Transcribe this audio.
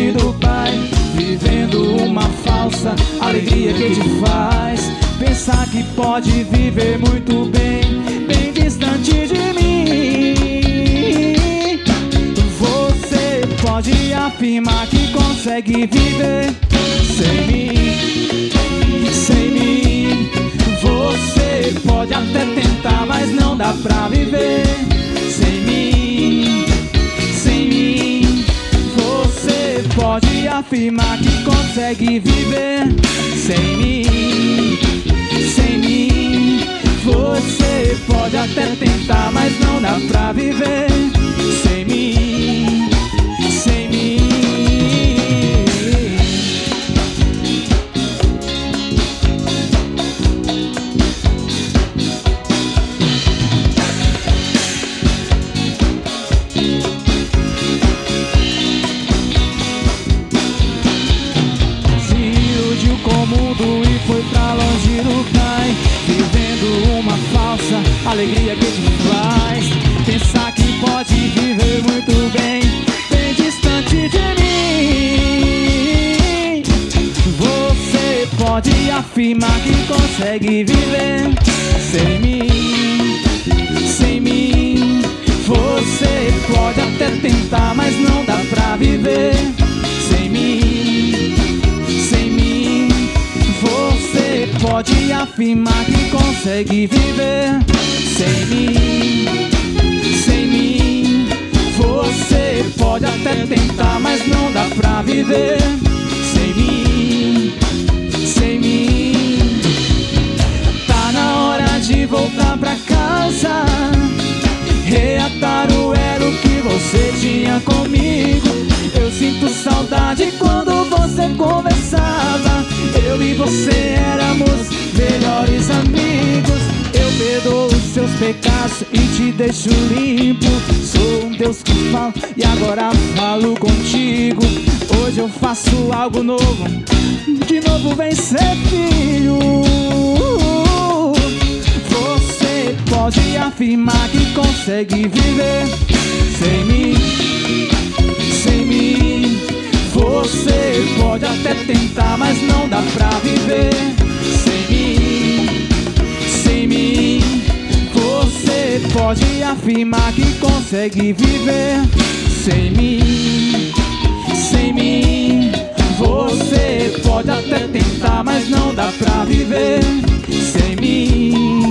longe do Pai, vivendo uma falsa alegria que te faz pensar que pode viver muito bem, bem distante de mim. Você pode afirmar que consegue viver sem mim, sem mim. Você pode até tentar, mas não dá pra viver sem mim, sem mim. Você pode afirmar que consegue viver sem mim, sem mim. Você pode até tentar, mas não dá pra viver sem mim, sem mim. E foi pra longe do Pai, vivendo uma falsa alegria que te faz pensar que pode viver muito bem, bem distante de mim. Você pode afirmar que consegue viver sem mim, sem mim. Você pode até tentar, mas não dá pra viver sem mim, sem mim. Você pode afirmar que consegue viver sem mim, sem mim. Você pode até tentar, mas não dá pra viver sem mim, sem mim. Tá na hora de voltar pra casa, reatar o elo que você tinha comigo. Eu sinto saudade quando você conversava. Eu e você éramos melhores amigos. Eu perdoo os seus pecados e te deixo limpo. Sou um Deus que fala e agora falo contigo. Hoje eu faço algo novo, de novo vem ser filho. Você pode afirmar que consegue viver sem mim, sem mim. Você pode até tentar, mas não dá pra viver sem mim, sem mim. Você pode afirmar que consegue viver sem mim, sem mim. Você pode até tentar, mas não dá pra viver sem mim.